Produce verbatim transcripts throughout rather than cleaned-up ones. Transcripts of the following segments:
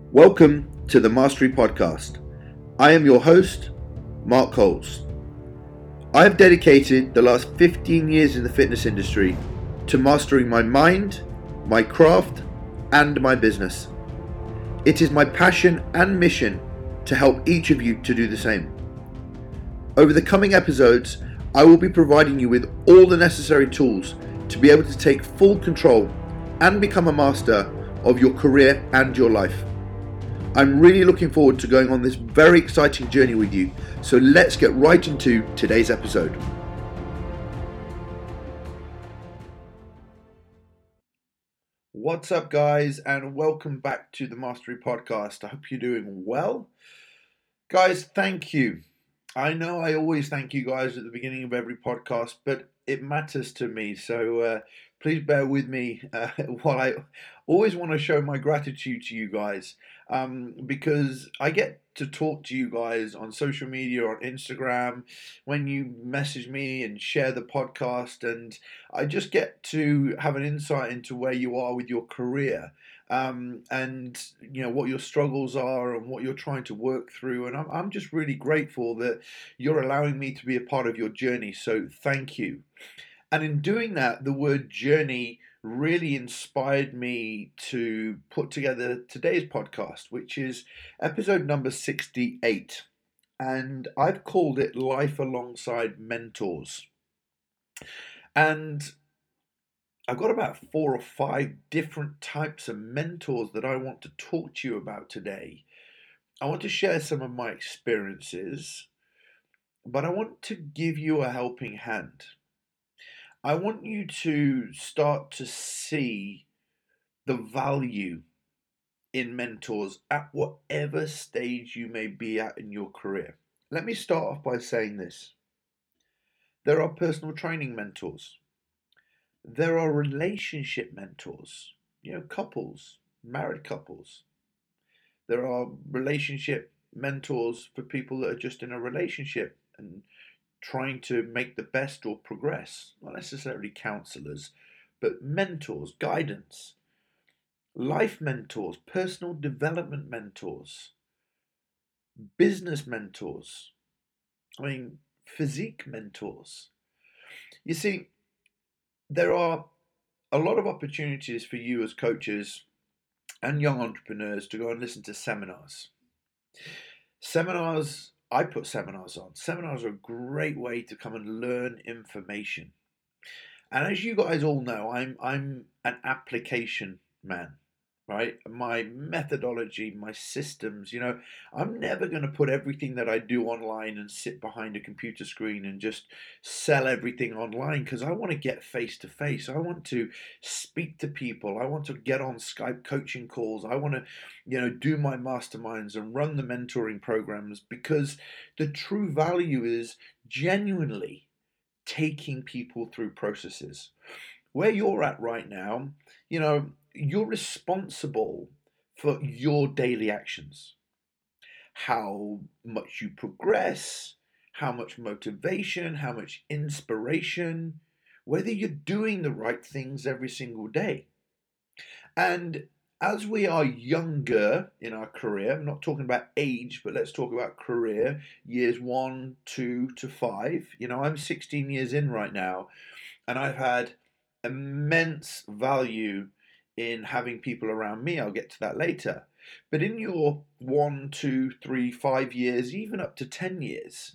Welcome to the Mastery Podcast. I am your host, Mark Coles. I have dedicated the last fifteen years in the fitness industry to mastering my mind, my craft, and my business. It is my passion and mission to help each of you to do the same. Over the coming episodes, I will be providing you with all the necessary tools to be able to take full control and become a master of your career and your life. I'm really looking forward to going on this very exciting journey with you, so let's get right into today's episode. What's up, guys, and welcome back to the Mastery Podcast. I hope you're doing well. Guys, thank you. I know I always thank you guys at the beginning of every podcast, but it matters to me, so uh, please bear with me uh, while I always want to show my gratitude to you guys. Um, because I get to talk to you guys on social media, on Instagram, when you message me and share the podcast, and I just get to have an insight into where you are with your career, um, and you know what your struggles are and what you're trying to work through. And I'm I'm just really grateful that you're allowing me to be a part of your journey. So thank you. And in doing that, the word journey really inspired me to put together today's podcast, which is episode number sixty-eight. And I've called it Life Alongside Mentors. And I've got about four or five different types of mentors that I want to talk to you about today. I want to share some of my experiences, but I want to give you a helping hand. I want you to start to see the value in mentors at whatever stage you may be at in your career. Let me start off by saying this. There are personal training mentors. There are relationship mentors, you know, couples, married couples. There are relationship mentors for people that are just in a relationship and trying to make the best or progress. Not necessarily counselors, but mentors, guidance, life mentors, personal development mentors, business mentors, I mean, physique mentors. You see, there are a lot of opportunities for you as coaches and young entrepreneurs to go and listen to seminars. Seminars I put seminars on. Seminars are a great way to come and learn information. And as you guys all know, I'm I'm an application man, right? My methodology, my systems, you know, I'm never going to put everything that I do online and sit behind a computer screen and just sell everything online, because I want to get face to face. I want to speak to people. I want to get on Skype coaching calls. I want to, you know, do my masterminds and run the mentoring programs, because the true value is genuinely taking people through processes. Where you're at right now, you know, you're responsible for your daily actions. How much you progress, how much motivation, how much inspiration, whether you're doing the right things every single day. And as we are younger in our career, I'm not talking about age, but let's talk about career, years one, two to five. You know, I'm sixteen years in right now, and I've had immense value in having people around me. I'll get to that later. But in your one, two, three, five years, even up to ten years,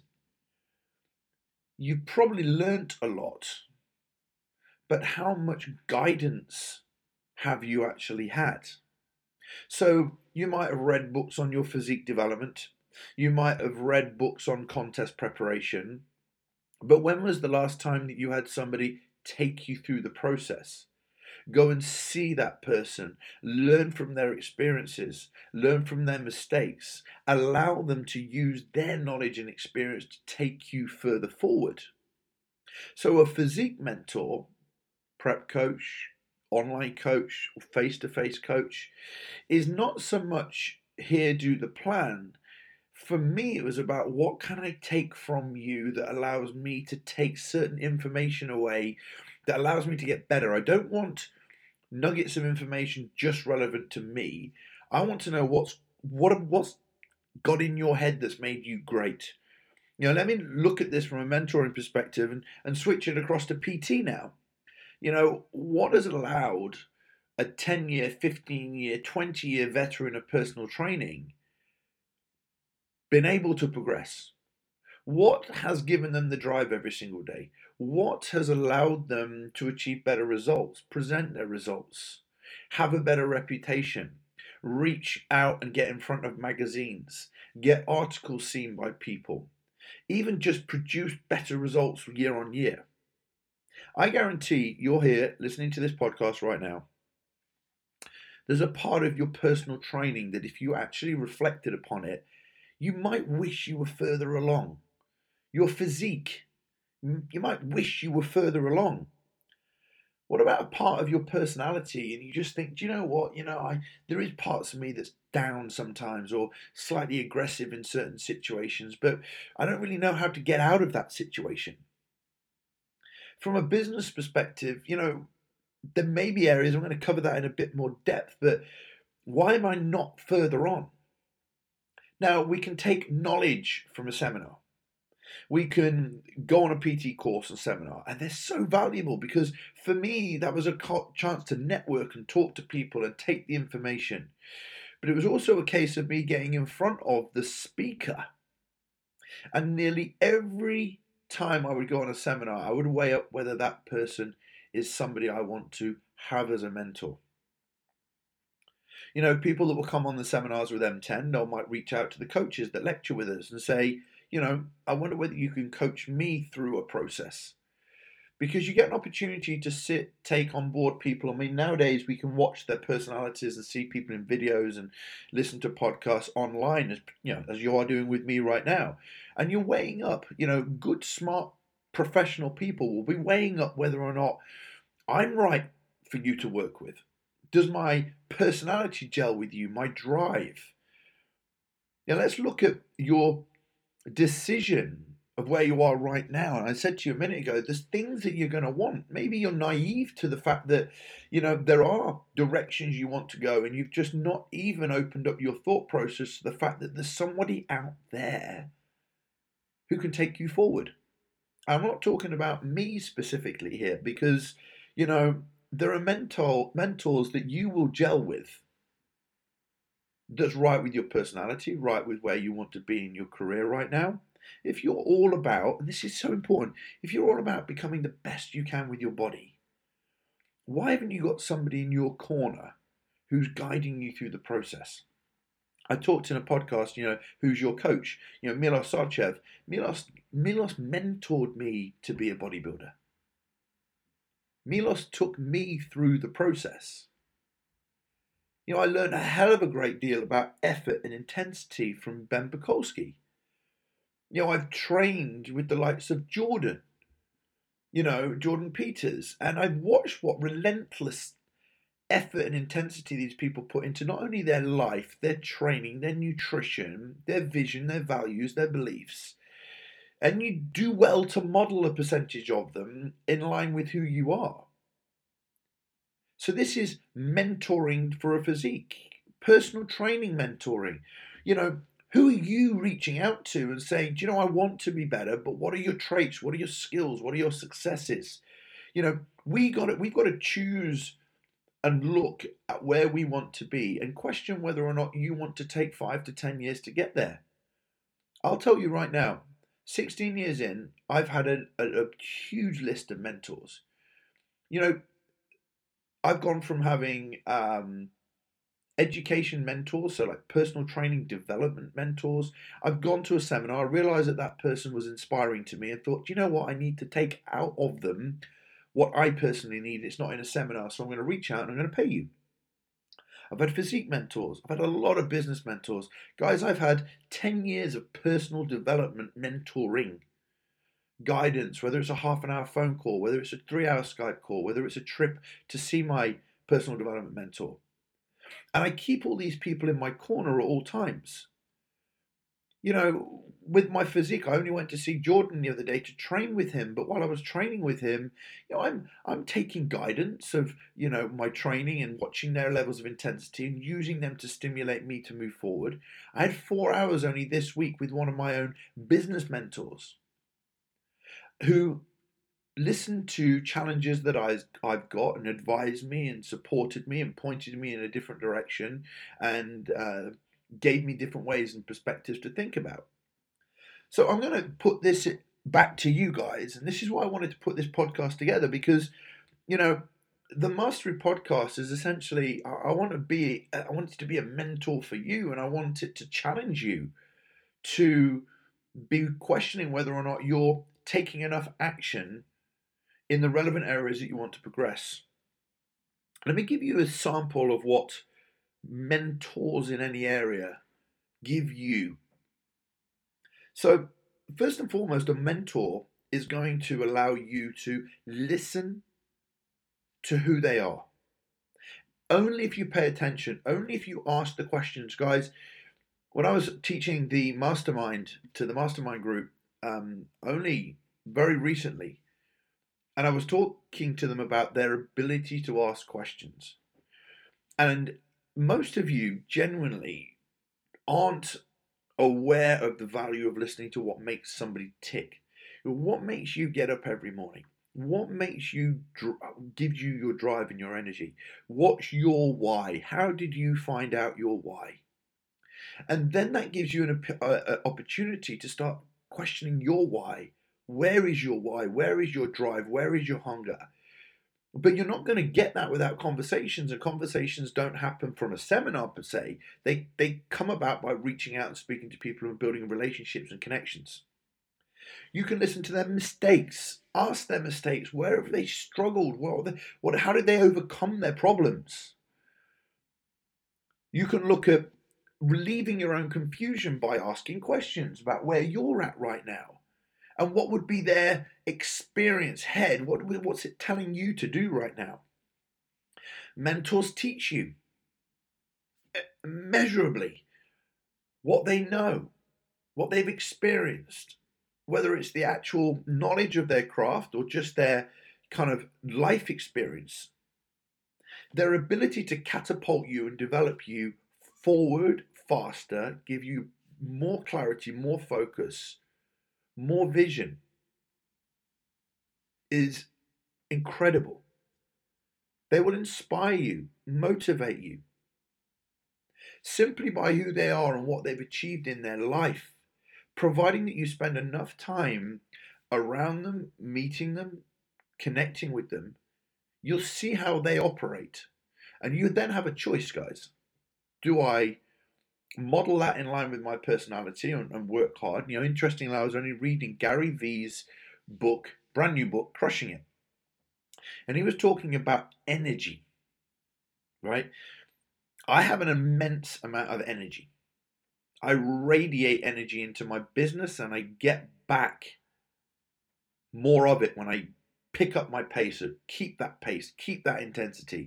you've probably learnt a lot. But how much guidance have you actually had? So you might have read books on your physique development. You might have read books on contest preparation. But when was the last time that you had somebody take you through the process? Go and see that person, learn from their experiences, learn from their mistakes, allow them to use their knowledge and experience to take you further forward. So a physique mentor, prep coach, online coach, or face-to-face coach is not so much here do the plan. For me, it was about what can I take from you that allows me to take certain information away, that allows me to get better. I don't want nuggets of information just relevant to me. I want to know what's what what's got in your head that's made you great? You know, let me look at this from a mentoring perspective and, and switch it across to P T now. You know, what has allowed a ten year, fifteen year, twenty year veteran of personal training been able to progress? What has given them the drive every single day? What has allowed them to achieve better results, present their results, have a better reputation, reach out and get in front of magazines, get articles seen by people, even just produce better results year on year? I guarantee you're here listening to this podcast right now. There's a part of your personal training that if you actually reflected upon it, you might wish you were further along. Your physique, you might wish you were further along. What about a part of your personality and you just think, do you know what, you know, I there is parts of me that's down sometimes or slightly aggressive in certain situations, but I don't really know how to get out of that situation. From a business perspective, you know, there may be areas, I'm going to cover that in a bit more depth, but why am I not further on? Now, we can take knowledge from a seminar. We can go on a P T course and seminar, and they're so valuable because for me, that was a chance to network and talk to people and take the information. But it was also a case of me getting in front of the speaker. And nearly every time I would go on a seminar, I would weigh up whether that person is somebody I want to have as a mentor. You know, people that will come on the seminars with M ten, they might reach out to the coaches that lecture with us and say, you know, I wonder whether you can coach me through a process. Because you get an opportunity to sit, take on board people. I mean, nowadays we can watch their personalities and see people in videos and listen to podcasts online, as you know, as you are doing with me right now. And you're weighing up, you know, good, smart, professional people will be weighing up whether or not I'm right for you to work with. Does my personality gel with you? My drive? Now let's look at your decision of where you are right now. And I said to you a minute ago, there's things that you're going to want. Maybe you're naive to the fact that, you know, there are directions you want to go and you've just not even opened up your thought process to the fact that there's somebody out there who can take you forward. I'm not talking about me specifically here because, you know, there are mentor, mentors that you will gel with that's right with your personality, right with where you want to be in your career right now. If you're all about, and this is so important, if you're all about becoming the best you can with your body, why haven't you got somebody in your corner who's guiding you through the process? I talked in a podcast, you know, who's your coach? You know, Milos Sarcev. Milos, Milos mentored me to be a bodybuilder. Milos took me through the process. You know, I learned a hell of a great deal about effort and intensity from Ben Pakulski. You know, I've trained with the likes of Jordan, you know, Jordan Peters, and I've watched what relentless effort and intensity these people put into not only their life, their training, their nutrition, their vision, their values, their beliefs. And you do well to model a percentage of them in line with who you are. So this is mentoring for a physique, personal training mentoring. You know, who are you reaching out to and saying, do you know, I want to be better, but what are your traits? What are your skills? What are your successes? You know, we got it. We've got to choose and look at where we want to be and question whether or not you want to take five to ten years to get there. I'll tell you right now, sixteen years in, I've had a, a, a huge list of mentors. You know, I've gone from having um, education mentors, so like personal training development mentors. I've gone to a seminar, I realized that that person was inspiring to me and thought, you know what, I need to take out of them what I personally need. It's not in a seminar, so I'm going to reach out and I'm going to pay you. I've had physique mentors. I've had a lot of business mentors. Guys, I've had ten years of personal development mentoring, guidance, whether it's a half an hour phone call, whether it's a three hour Skype call, whether it's a trip to see my personal development mentor. And I keep all these people in my corner at all times. You know, with my physique, I only went to see Jordan the other day to train with him. But while I was training with him, you know, I'm I'm taking guidance of, you know, my training and watching their levels of intensity and using them to stimulate me to move forward. I had four hours only this week with one of my own business mentors who listened to challenges that I, I've got and advised me and supported me and pointed me in a different direction and uh, gave me different ways and perspectives to think about. So I'm going to put this back to you guys, and this is why I wanted to put this podcast together, because, you know, the Mastery Podcast is essentially, I, I want to be, I want it to be a mentor for you, and I want it to challenge you to be questioning whether or not you're taking enough action in the relevant areas that you want to progress. Let me give you a sample of what mentors in any area give you. So, first and foremost, a mentor is going to allow you to listen to who they are. Only if you pay attention, only if you ask the questions. Guys, when I was teaching the mastermind to the mastermind group, um, only very recently, and I was talking to them about their ability to ask questions. And most of you genuinely aren't aware of the value of listening to what makes somebody tick. What makes you get up every morning? What makes you, gives you your drive and your energy? What's your why? How did you find out your why? And then that gives you an uh, opportunity to start questioning your why. Where is your why? Where is your drive? Where is your hunger? But you're not going to get that without conversations, and conversations don't happen from a seminar per se. They they come about by reaching out and speaking to people and building relationships and connections. You can listen to their mistakes, ask their mistakes. Where have they struggled? What, they, what how did they overcome their problems? You can look at relieving your own confusion by asking questions about where you're at right now. And what would be their experience head? What, what's it telling you to do right now? Mentors teach you measurably what they know, what they've experienced, whether it's the actual knowledge of their craft or just their kind of life experience. Their ability to catapult you and develop you forward faster, give you more clarity, more focus, more vision is incredible. They will inspire you, motivate you, simply by who they are and what they've achieved in their life, providing that you spend enough time around them, meeting them, connecting with them. You'll see how they operate. And you then have a choice, guys. Do I model that in line with my personality and, and work hard? You know, interestingly, I was only reading Gary Vee's book, brand new book, Crushing It. And he was talking about energy, right? I have an immense amount of energy. I radiate energy into my business and I get back more of it when I pick up my pace, or keep that pace, keep that intensity.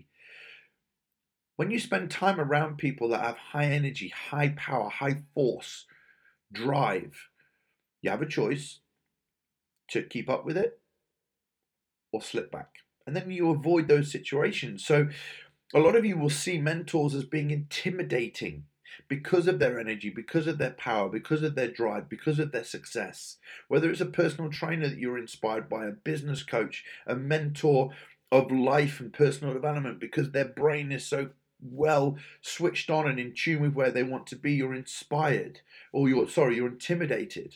When you spend time around people that have high energy, high power, high force, drive, you have a choice to keep up with it or slip back. And then you avoid those situations. So a lot of you will see mentors as being intimidating because of their energy, because of their power, because of their drive, because of their success. Whether it's a personal trainer that you're inspired by, a business coach, a mentor of life and personal development, because their brain is so well switched on and in tune with where they want to be, you're inspired, or you're sorry, you're intimidated.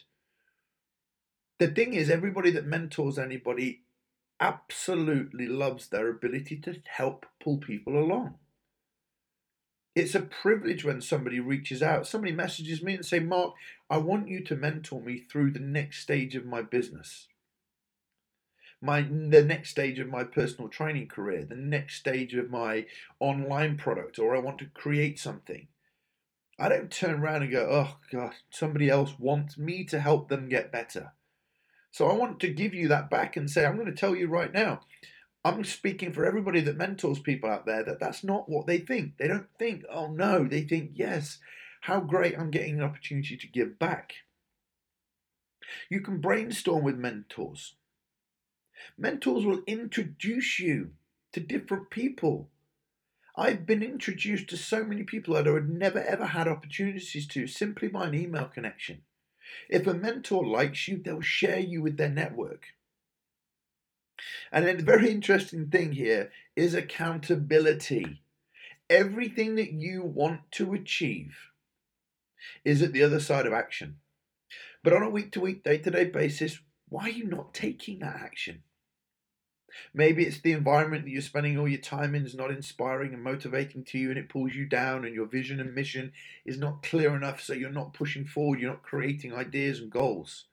The thing is, everybody that mentors anybody absolutely loves their ability to help pull people along. It's a privilege when somebody reaches out. Somebody messages me and say, Mark, I want you to mentor me through the next stage of my business. My the next stage of my personal training career, the next stage of my online product, or I want to create something. I don't turn around and go, oh God, somebody else wants me to help them get better. So I want to give you that back and say, I'm going to tell you right now, I'm speaking for everybody that mentors people out there, that that's not what they think. They don't think, oh no, they think, yes, how great I'm getting an opportunity to give back. You can brainstorm with mentors. Mentors will introduce you to different people. I've been introduced to so many people that I would never ever had opportunities to simply by an email connection. If a mentor likes you, they'll share you with their network. And then the very interesting thing here is accountability. Everything that you want to achieve is at the other side of action. But on a week-to-week, day-to-day basis, why are you not taking that action? Maybe it's the environment that you're spending all your time in is not inspiring and motivating to you, and it pulls you down, and your vision and mission is not clear enough, so you're not pushing forward, you're not creating ideas and goals.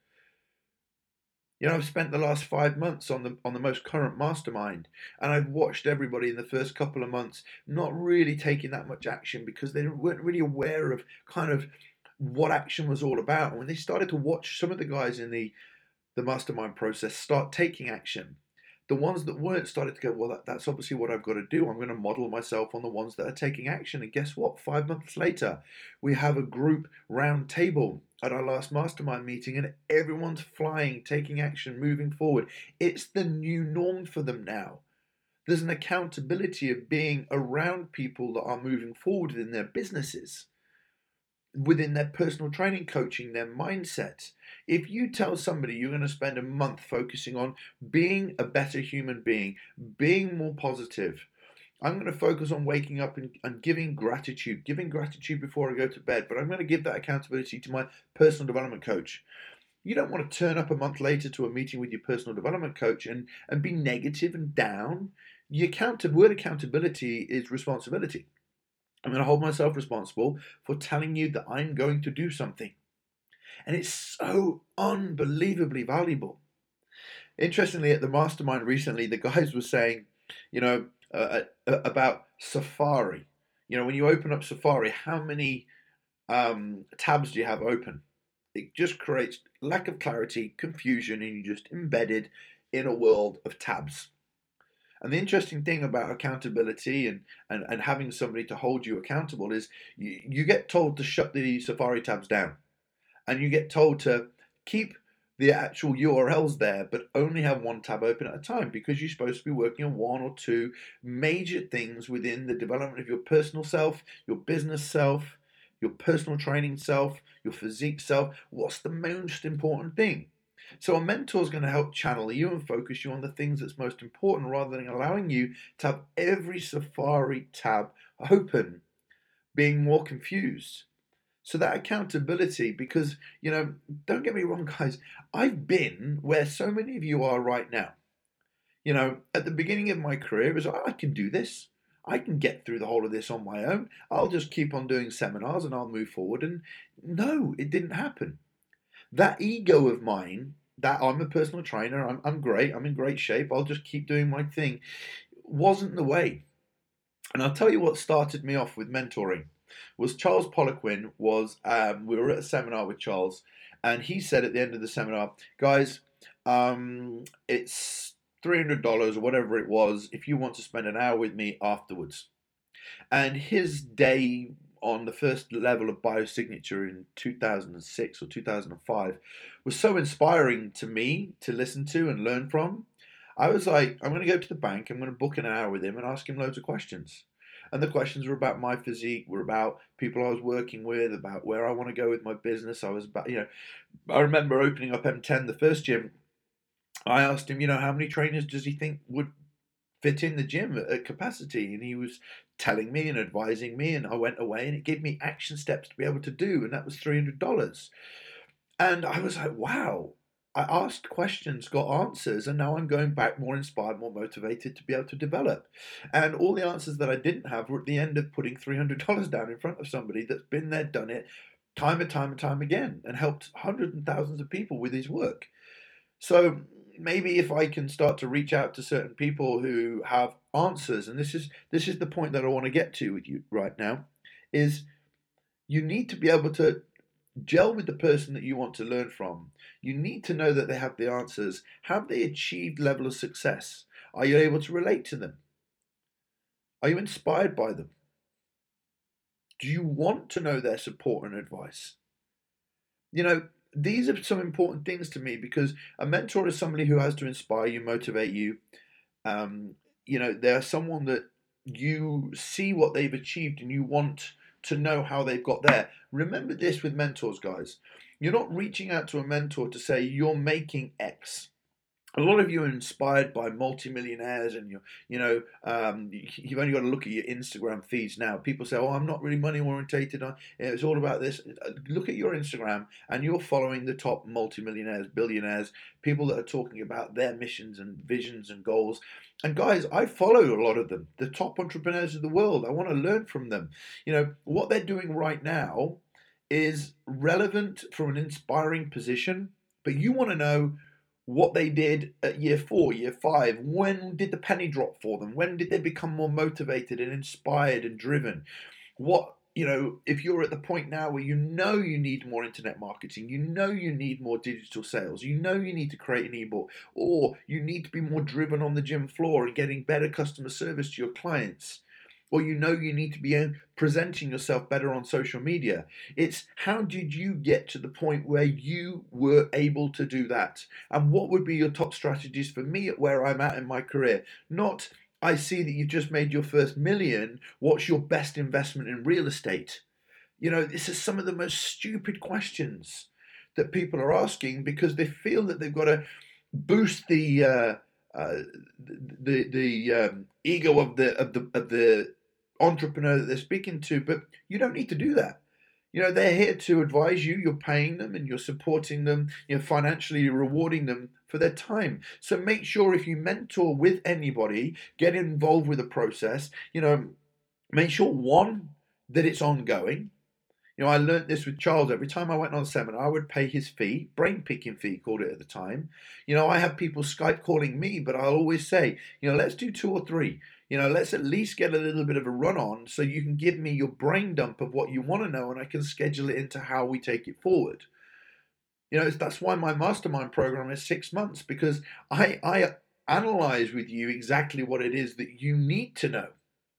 You know, I've spent the last five months on the on the most current mastermind, and I've watched everybody in the first couple of months not really taking that much action because they weren't really aware of kind of what action was all about. And when they started to watch some of the guys in the the mastermind process start taking action, the ones that weren't started to go, well, that, that's obviously what I've got to do. I'm going to model myself on the ones that are taking action. And guess what? Five months later, we have a group round table at our last mastermind meeting, and everyone's flying, taking action, moving forward. It's the new norm for them now. There's an accountability of being around people that are moving forward in their businesses, within their personal training, coaching, their mindset. If you tell somebody you're going to spend a month focusing on being a better human being, being more positive, I'm going to focus on waking up and, and giving gratitude, giving gratitude before I go to bed, but I'm going to give that accountability to my personal development coach. You don't want to turn up a month later to a meeting with your personal development coach and, and be negative and down. The account- word accountability is responsibility. I'm going to hold myself responsible for telling you that I'm going to do something. And it's so unbelievably valuable. Interestingly, at the mastermind recently, the guys were saying, you know, uh, uh, about Safari. You know, when you open up Safari, how many um, tabs do you have open? It just creates lack of clarity, confusion, and you're just embedded in a world of tabs. And the interesting thing about accountability and, and, and having somebody to hold you accountable is you, you get told to shut the Safari tabs down, and you get told to keep the actual U R Ls there, but only have one tab open at a time, because you're supposed to be working on one or two major things within the development of your personal self, your business self, your personal training self, your physique self. What's the most important thing? So a mentor is going to help channel you and focus you on the things that's most important, rather than allowing you to have every Safari tab open, being more confused. So that accountability, because, you know, don't get me wrong, guys, I've been where so many of you are right now. You know, at the beginning of my career, it was, oh, I can do this. I can get through the whole of this on my own. I'll just keep on doing seminars and I'll move forward. And no, it didn't happen. That ego of mine, that I'm a personal trainer, I'm, I'm great, I'm in great shape, I'll just keep doing my thing, wasn't the way. And I'll tell you what started me off with mentoring was Charles Poliquin was, um, we were at a seminar with Charles, and he said at the end of the seminar, guys, um, it's three hundred dollars or whatever it was if you want to spend an hour with me afterwards. And his day on the first level of biosignature in two thousand six or two thousand five was so inspiring to me to listen to and learn from. I was like, I'm going to go to the bank, I'm going to book an hour with him and ask him loads of questions. And the questions were about my physique, were about people I was working with, about where I want to go with my business. I was about, you know, I remember opening up M ten, the first gym. I asked him, you know, how many trainers does he think would fit in the gym at capacity? And he was telling me and advising me, and I went away and it gave me action steps to be able to do, and that was three hundred dollars. And I was like, wow, I asked questions, got answers, and now I'm going back more inspired, more motivated to be able to develop. And all the answers that I didn't have were at the end of putting three hundred dollars down in front of somebody that's been there, done it, time and time and time again, and helped hundreds and thousands of people with his work. So maybe if I can start to reach out to certain people who have answers, and this is this is the point that I want to get to with you right now, is you need to be able to gel with the person that you want to learn from. You need to know that they have the answers. Have they achieved level of success? Are you able to relate to them? Are you inspired by them? Do you want to know their support and advice? You know, these are some important things to me because a mentor is somebody who has to inspire you, motivate you. Um, you know, they're someone that you see what they've achieved and you want to know how they've got there. Remember this with mentors, guys. You're not reaching out to a mentor to say you're making X. A lot of you are inspired by multimillionaires, and you you know um, you've only got to look at your Instagram feeds now. People say, "Oh, I'm not really money orientated. It's all about this." Look at your Instagram, and you're following the top multimillionaires, billionaires, people that are talking about their missions and visions and goals. And guys, I follow a lot of them, the top entrepreneurs of the world. I want to learn from them. You know what they're doing right now is relevant from an inspiring position, but you want to know what they did at year four, year five. When did the penny drop for them? When did they become more motivated and inspired and driven? What, you know, if you're at the point now where you know you need more internet marketing, you know you need more digital sales, you know you need to create an ebook, or you need to be more driven on the gym floor and getting better customer service to your clients, or you know you need to be presenting yourself better on social media. It's how did you get to the point where you were able to do that? And what would be your top strategies for me at where I'm at in my career? Not, I see that you've just made your first million. What's your best investment in real estate? You know, this is some of the most stupid questions that people are asking because they feel that they've got to boost the uh, uh, the the um, ego of the of the of the entrepreneur that they're speaking to, but you don't need to do that. You know, they're here to advise you, you're paying them and you're supporting them, you're financially rewarding them for their time. So make sure if you mentor with anybody, get involved with the process, you know, make sure one, that it's ongoing. You know, I learned this with Charles. Every time I went on a seminar, I would pay his fee, brain picking fee, called it at the time. You know, I have people Skype calling me, but I'll always say, you know, let's do two or three. You know, let's at least get a little bit of a run on so you can give me your brain dump of what you want to know and I can schedule it into how we take it forward. You know, that's why my mastermind program is six months because I, I analyze with you exactly what it is that you need to know.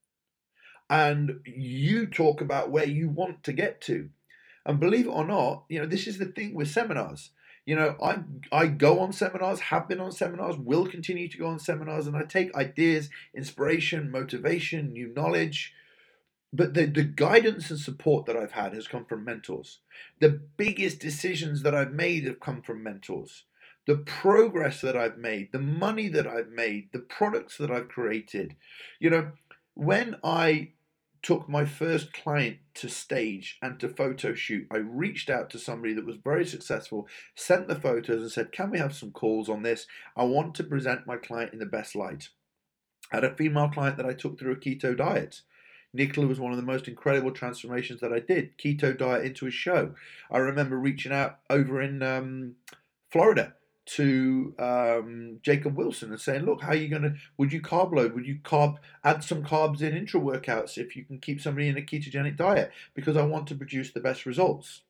And you talk about where you want to get to. And believe it or not, you know, this is the thing with seminars. You know, I I go on seminars, have been on seminars, will continue to go on seminars, and I take ideas, inspiration, motivation, new knowledge. But the, the guidance and support that I've had has come from mentors. The biggest decisions that I've made have come from mentors. The progress that I've made, the money that I've made, the products that I've created. You know, when I took my first client to stage and to photo shoot, I reached out to somebody that was very successful, sent the photos and said, can we have some calls on this? I want to present my client in the best light. I had a female client that I took through a keto diet. Nicola was one of the most incredible transformations that I did. Keto diet into a show. I remember reaching out over in um, Florida to um, Jacob Wilson and saying, look, how are you going to, would you carb load? Would you carb, add some carbs in intra workouts if you can keep somebody in a ketogenic diet? Because I want to produce the best results.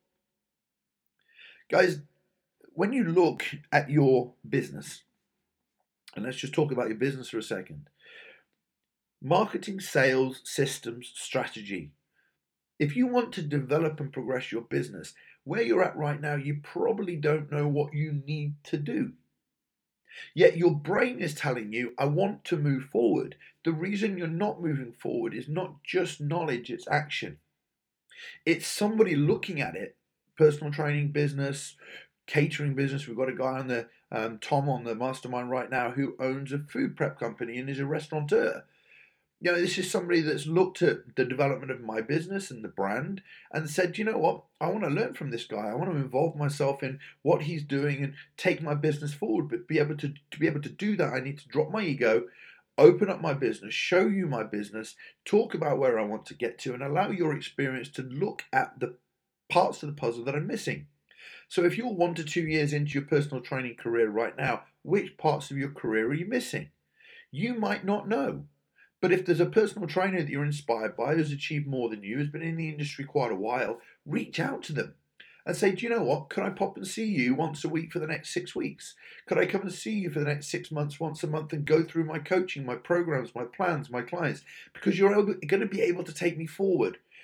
Guys, when you look at your business, and let's just talk about your business for a second, marketing, sales, systems, strategy. If you want to develop and progress your business, where you're at right now, you probably don't know what you need to do. Yet your brain is telling you, I want to move forward. The reason you're not moving forward is not just knowledge, it's action. It's somebody looking at it, personal training business, catering business. We've got a guy on the, um, Tom on the mastermind right now who owns a food prep company and is a restaurateur. You know, this is somebody that's looked at the development of my business and the brand and said, you know what, I want to learn from this guy. I want to involve myself in what he's doing and take my business forward. But be able to, to be able to do that, I need to drop my ego, open up my business, show you my business, talk about where I want to get to, and allow your experience to look at the parts of the puzzle that I'm missing. So if you're one to two years into your personal training career right now, which parts of your career are you missing? You might not know. But if there's a personal trainer that you're inspired by who's achieved more than you, has been in the industry quite a while, reach out to them and say, do you know what? Could I pop and see you once a week for the next six weeks? Could I come and see you for the next six months, once a month, and go through my coaching, my programs, my plans, my clients? Because you're going to be able to take me forward.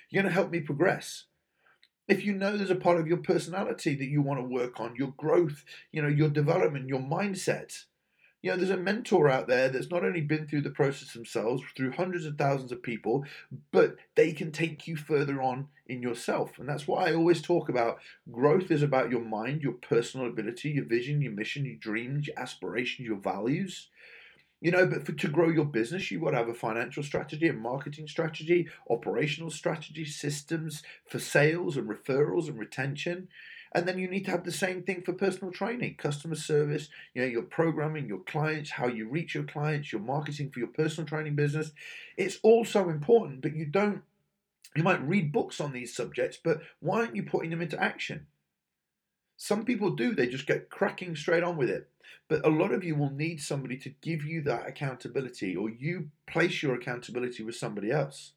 You're going to help me progress. If you know there's a part of your personality that you want to work on, your growth, you know, your development, your mindset, you know, there's a mentor out there that's not only been through the process themselves, through hundreds of thousands of people, but they can take you further on in yourself. And that's why I always talk about growth is about your mind, your personal ability, your vision, your mission, your dreams, your aspirations, your values. You know, but for to grow your business, you've got to have a financial strategy, a marketing strategy, operational strategy, systems for sales and referrals and retention. And then you need to have the same thing for personal training, customer service, you know, your programming, your clients, how you reach your clients, your marketing for your personal training business. It's all so important, but you don't, you might read books on these subjects, but why aren't you putting them into action? Some people do, they just get cracking straight on with it. But a lot of you will need somebody to give you that accountability, or you place your accountability with somebody else.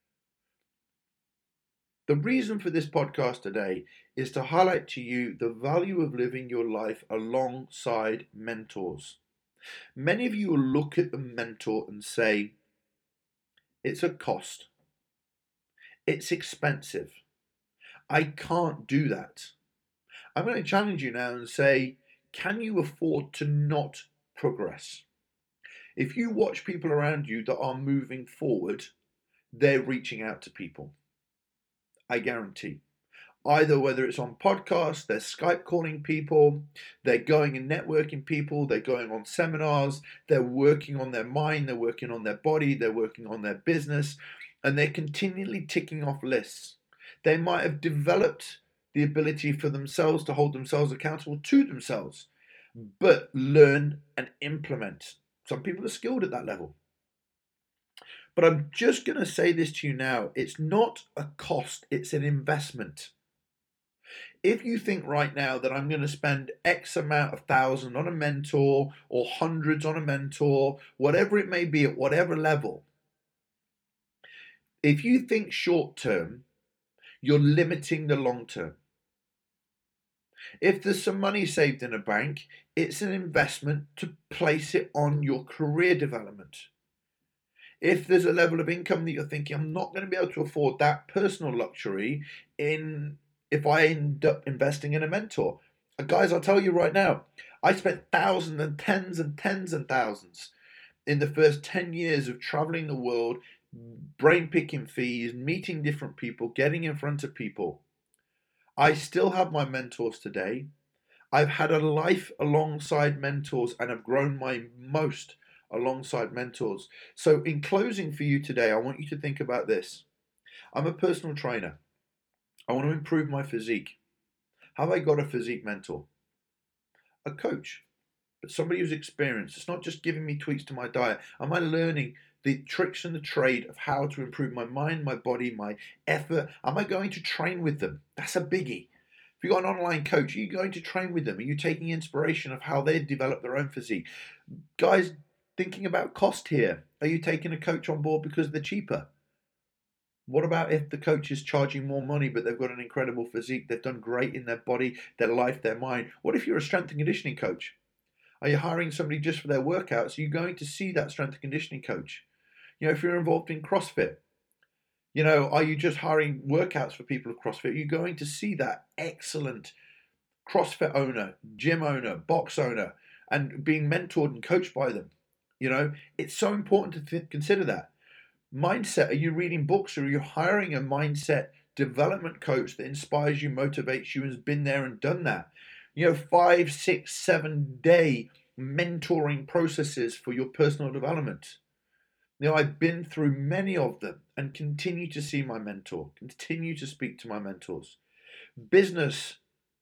The reason for this podcast today is to highlight to you the value of living your life alongside mentors. Many of you will look at the mentor and say, it's a cost. It's expensive. I can't do that. I'm going to challenge you now and say, can you afford to not progress? If you watch people around you that are moving forward, they're reaching out to people. I guarantee. Either whether it's on podcasts, they're Skype calling people, they're going and networking people, they're going on seminars, they're working on their mind, they're working on their body, they're working on their business, and they're continually ticking off lists. They might have developed the ability for themselves to hold themselves accountable to themselves, but learn and implement. Some people are skilled at that level. But I'm just going to say this to you now. It's not a cost, it's an investment. If you think right now that I'm going to spend X amount of thousand on a mentor or hundreds on a mentor, whatever it may be at whatever level, if you think short term, you're limiting the long term. If there's some money saved in a bank, it's an investment to place it on your career development. If there's a level of income that you're thinking, I'm not going to be able to afford that personal luxury in if I end up investing in a mentor. And guys, I'll tell you right now, I spent thousands and tens and tens and thousands in the first ten years of traveling the world, brain picking fees, meeting different people, getting in front of people. I still have my mentors today. I've had a life alongside mentors and have grown my most alongside mentors. So in closing for you today, I want you to think about this. I'm a personal trainer. I want to improve my physique. Have I got a physique mentor? A coach, but somebody who's experienced. It's not just giving me tweaks to my diet. Am I learning the tricks and the trade of how to improve my mind, my body, my effort? Am I going to train with them? That's a biggie. If you've got an online coach, are you going to train with them? Are you taking inspiration of how they develop their own physique? Guys, thinking about cost here. Are you taking a coach on board because they're cheaper? What about if the coach is charging more money, but they've got an incredible physique, they've done great in their body, their life, their mind? What if you're a strength and conditioning coach? Are you hiring somebody just for their workouts? Are you going to see that strength and conditioning coach? You know, if you're involved in CrossFit, you know, are you just hiring workouts for people of CrossFit? Are you going to see that excellent CrossFit owner, gym owner, box owner, and being mentored and coached by them? You know, it's so important to th- consider that. Mindset, are you reading books, or are you hiring a mindset development coach that inspires you, motivates you, and has been there and done that? You know, five, six, seven day mentoring processes for your personal development. You know, I've been through many of them and continue to see my mentor, continue to speak to my mentors. Business,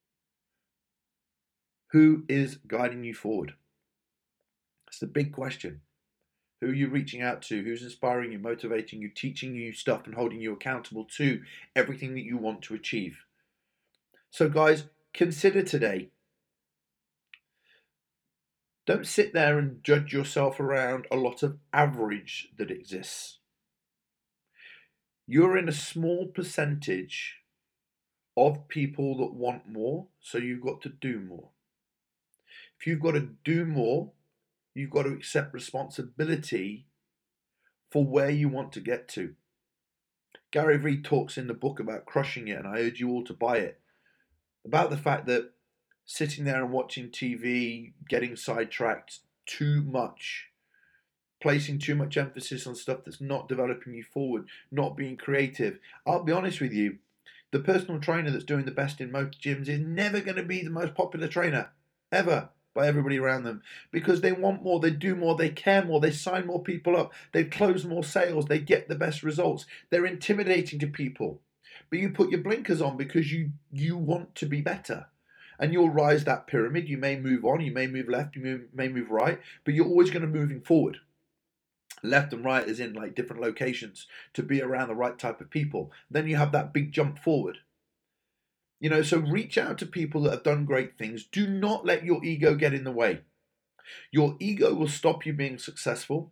who is guiding you forward? It's the big question. Who are you reaching out to? Who's inspiring you, motivating you, teaching you stuff and holding you accountable to everything that you want to achieve? So guys, consider today. Don't sit there and judge yourself around a lot of average that exists. You're in a small percentage of people that want more, so you've got to do more. If you've got to do more, you've got to accept responsibility for where you want to get to. Gary Vee talks in the book about crushing it, and I urge you all to buy it, about the fact that sitting there and watching T V, getting sidetracked too much, placing too much emphasis on stuff that's not developing you forward, not being creative. I'll be honest with you, the personal trainer that's doing the best in most gyms is never going to be the most popular trainer, ever, by everybody around them, because they want more, they do more, they care more, they sign more people up, they close more sales, they get the best results. They're intimidating to people. But you put your blinkers on because you you want to be better. And you'll rise that pyramid. You may move on, you may move left, you move, may move right, but you're always going to be moving forward. Left and right is in like different locations to be around the right type of people. Then you have that big jump forward. You know, so reach out to people that have done great things. Do not let your ego get in the way. Your ego will stop you being successful.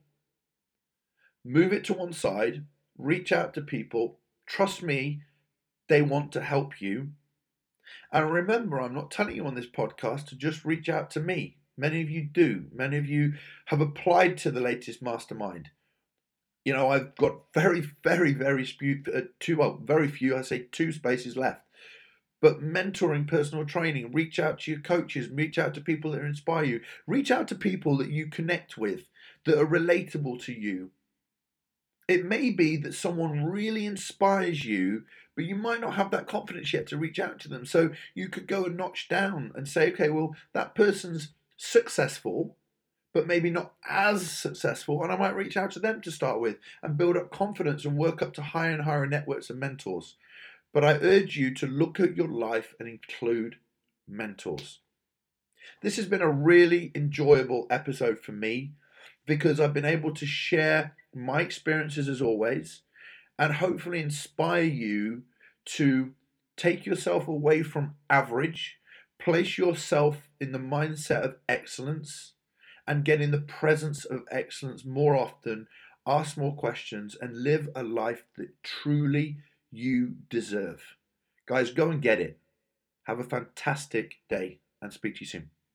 Move it to one side. Reach out to people. Trust me, they want to help you. And remember, I'm not telling you on this podcast to just reach out to me. Many of you do. Many of you have applied to the latest mastermind. You know, I've got very, very, very few, uh, two, well, very few, I say two spaces left. But mentoring, personal training, reach out to your coaches, reach out to people that inspire you, reach out to people that you connect with, that are relatable to you. It may be that someone really inspires you, but you might not have that confidence yet to reach out to them. So you could go a notch down and say, okay, well, that person's successful, but maybe not as successful, and I might reach out to them to start with and build up confidence and work up to higher and higher networks of mentors. But I urge you to look at your life and include mentors. This has been a really enjoyable episode for me because I've been able to share my experiences as always and hopefully inspire you to take yourself away from average, place yourself in the mindset of excellence, and get in the presence of excellence more often, ask more questions, and live a life that truly you deserve. Guys, go and get it. Have a fantastic day and speak to you soon.